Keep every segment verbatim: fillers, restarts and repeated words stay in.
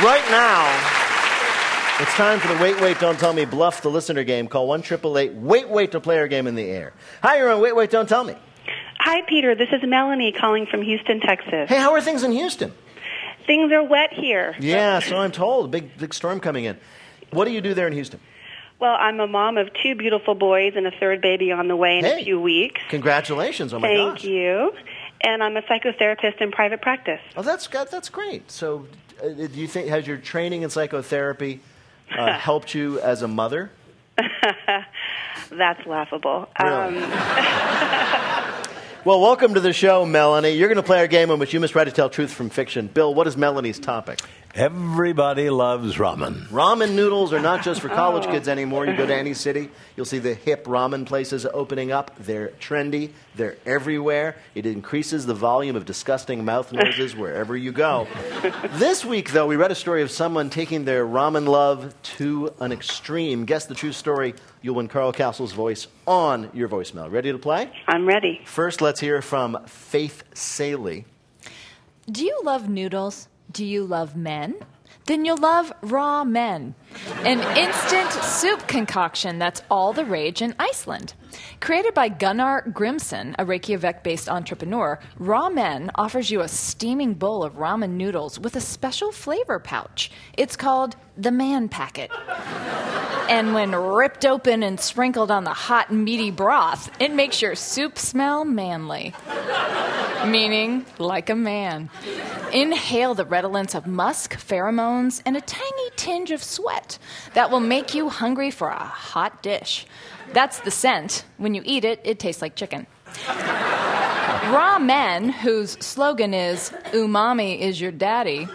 right now, it's time for the Wait, Wait, Don't Tell Me Bluff the Listener game. Call one eight eight eight, wait, wait to play our game in the air. Hi, you're on Wait, Wait, Don't Tell Me. Hi, Peter. This is Melanie calling from Houston, Texas. Hey, how are things in Houston? Things are wet here. Yeah, so I'm told. Big, big storm coming in. What do you do there in Houston? Well, I'm a mom of two beautiful boys and a third baby on the way in Hey, a few weeks. Congratulations. Oh, my Thank gosh. you. And I'm a psychotherapist in private practice. Oh, that's, that's great. So uh, do you think, has your training in psychotherapy uh, helped you as a mother? That's laughable. Really? Um, Well, welcome to the show, Melanie. You're going to play our game in which you must try to tell truth from fiction. Bill, what is Melanie's topic? Everybody loves ramen. Ramen noodles are not just for college kids anymore. You go to any city, you'll see the hip ramen places opening up. They're trendy. They're everywhere. It increases the volume of disgusting mouth noises wherever you go. This week, though, we read a story of someone taking their ramen love to an extreme. Guess the true story. You'll win Carl Castle's voice on your voicemail. Ready to play? I'm ready. First, let's hear from Faith Saley. Do you love noodles? Do you love men? Then you'll love raw men, an instant soup concoction that's all the rage in Iceland. Created by Gunnar Grimson, a Reykjavik-based entrepreneur, Raw Men offers you a steaming bowl of ramen noodles with a special flavor pouch. It's called the Man Packet. And when ripped open and sprinkled on the hot, meaty broth, it makes your soup smell manly. Meaning, like a man. Inhale the redolence of musk, pheromones, and a tangy tinge of sweat that will make you hungry for a hot dish. That's the scent. When you eat it, it tastes like chicken. Raw Men, whose slogan is, umami is your daddy,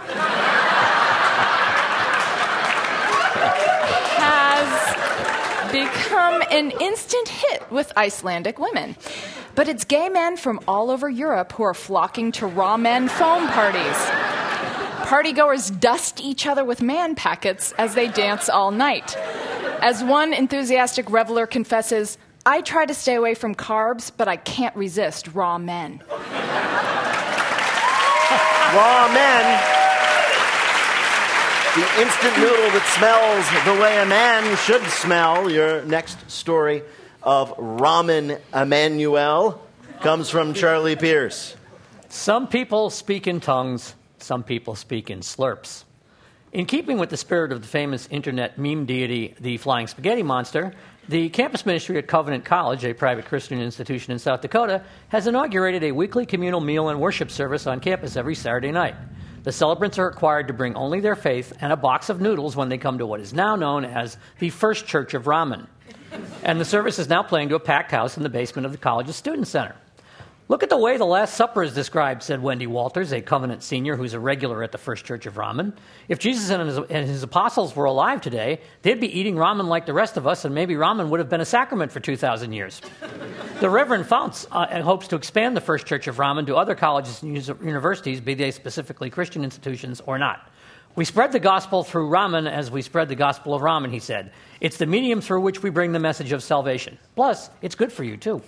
has become an instant hit with Icelandic women. But it's gay men from all over Europe who are flocking to Raw Men foam parties. Partygoers dust each other with man packets as they dance all night. As one enthusiastic reveler confesses, I try to stay away from carbs, but I can't resist raw men. Raw Men. The instant noodle that smells the way a man should smell. Your next story of Ramen Emmanuel comes from Charlie Pierce. Some people speak in tongues, some people speak in slurps. In keeping with the spirit of the famous internet meme deity, the Flying Spaghetti Monster, the campus ministry at Covenant College, a private Christian institution in South Dakota, has inaugurated a weekly communal meal and worship service on campus every Saturday night. The celebrants are required to bring only their faith and a box of noodles when they come to what is now known as the First Church of Ramen. And the service is now playing to a packed house in the basement of the college's student center. Look at the way the Last Supper is described, said Wendy Walters, a Covenant senior who's a regular at the First Church of Ramen. If Jesus and his, and his apostles were alive today, they'd be eating ramen like the rest of us, and maybe ramen would have been a sacrament for two thousand years. The Reverend Founts uh, hopes to expand the First Church of Ramen to other colleges and universities, be they specifically Christian institutions or not. We spread the gospel through ramen as we spread the gospel of ramen, he said. It's the medium through which we bring the message of salvation. Plus, it's good for you, too.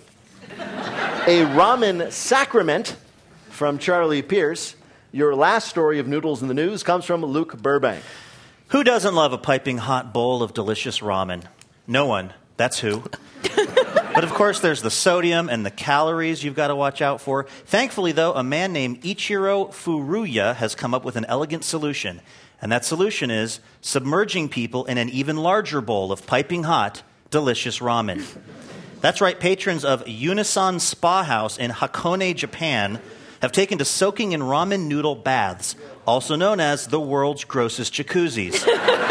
A ramen sacrament from Charlie Pierce. Your last story of Noodles in the News comes from Luke Burbank. Who doesn't love a piping hot bowl of delicious ramen? No one. That's who. But of course, there's the sodium and the calories you've got to watch out for. Thankfully, though, a man named Ichiro Furuya has come up with an elegant solution. And that solution is submerging people in an even larger bowl of piping hot, delicious ramen. That's right, patrons of Unison Spa House in Hakone, Japan, have taken to soaking in ramen noodle baths, also known as the world's grossest jacuzzis.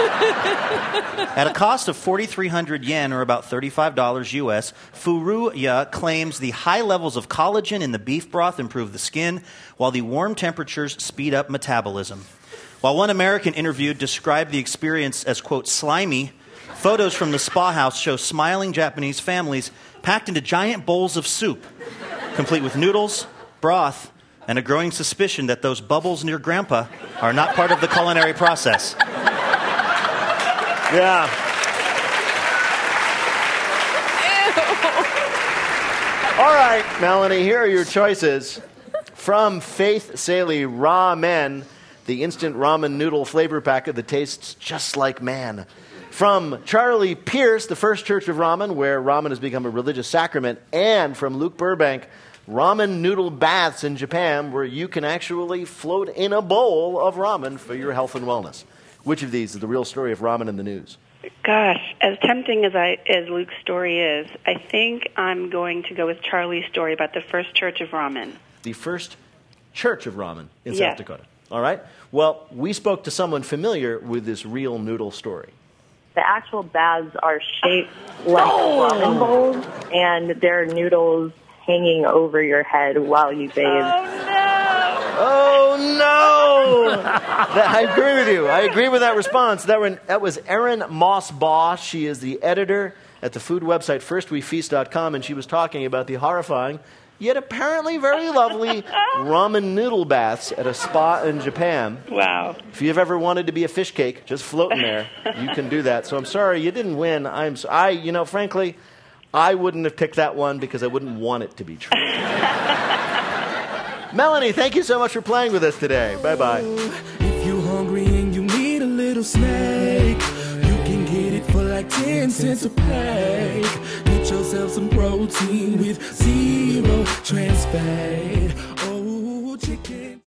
At a cost of forty-three hundred yen, or about thirty-five dollars U S, Furuya claims the high levels of collagen in the beef broth improve the skin, while the warm temperatures speed up metabolism. While one American interviewed described the experience as, quote, slimy, photos from the spa house show smiling Japanese families packed into giant bowls of soup, complete with noodles, broth, and a growing suspicion that those bubbles near Grandpa are not part of the culinary process. Yeah. All right, Melanie, here are your choices. From Faith Saley, Raw Men. the instant ramen noodle flavor packet that tastes just like man. From Charlie Pierce, the First Church of Ramen, where ramen has become a religious sacrament, and from Luke Burbank, ramen noodle baths in Japan, where you can actually float in a bowl of ramen for your health and wellness. Which of these is the real story of ramen in the news? Gosh, as tempting as I as Luke's story is, I think I'm going to go with Charlie's story about the First Church of Ramen. The First Church of Ramen in Yes. South Dakota. All right? Well, we spoke to someone familiar with this real noodle story. The actual baths are shaped like ramen bowls, and there are noodles hanging over your head while you bathe. Oh, no! That, I agree with you. I agree with that response. That, were, that was Erin Moss-Baugh. She is the editor at the food website first we feast dot com, and she was talking about the horrifying, yet apparently very lovely, ramen noodle baths at a spa in Japan. Wow. If you've ever wanted to be a fish cake, just floating there, you can do that. So I'm sorry you didn't win. I'm, so, I, you know, frankly, I wouldn't have picked that one because I wouldn't want it to be true. Melanie, thank you so much for playing with us today. Bye-bye. If you're hungry and you need a little snack, you can get it for like ten cents a pack. Get yourself some protein with zero trans fat. Oh, chicken.